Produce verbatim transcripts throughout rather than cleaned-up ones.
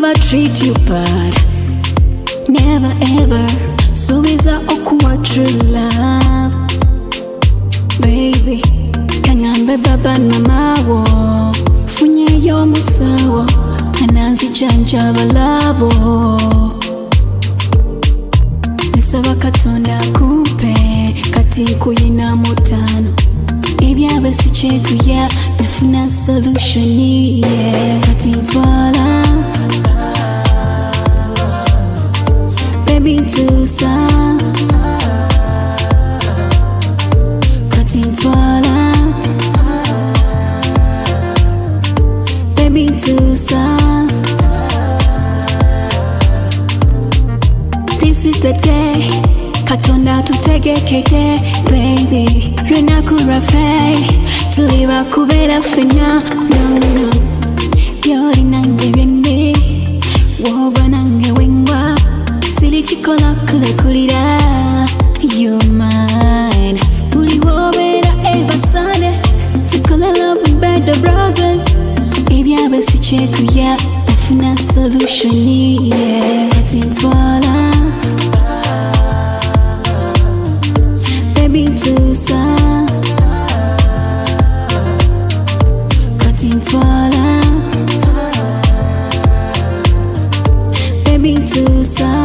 never treat you bad, never ever. Subiza okuwa true love, baby. Kangambe baba na mawo, funye yo musawo, ananzi janja balavo. Nisaba katonda kumpe, kati kuyina mutano. Ebyabe sichekuya, nafuna solution yeah. Kati ntwala, baby tusa. Kati ntwala, baby tusa. This is the day, katonda tutegekede, baby. Rena kurafe, tuliwa kubera fena, no no. Yori nange bende, woba nange wengwa. Sili chikola kule kulira, you're mine. Uli wobera eba sane, tikola love and bed the roses. Ebyabe sichekuya, nafuna solution yeah. Kati ntwala, baby tusa. Kati ntwala, baby tusa.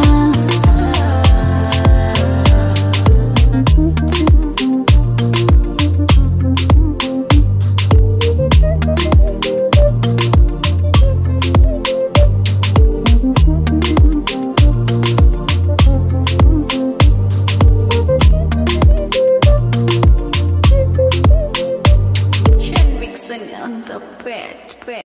On the bed, bed.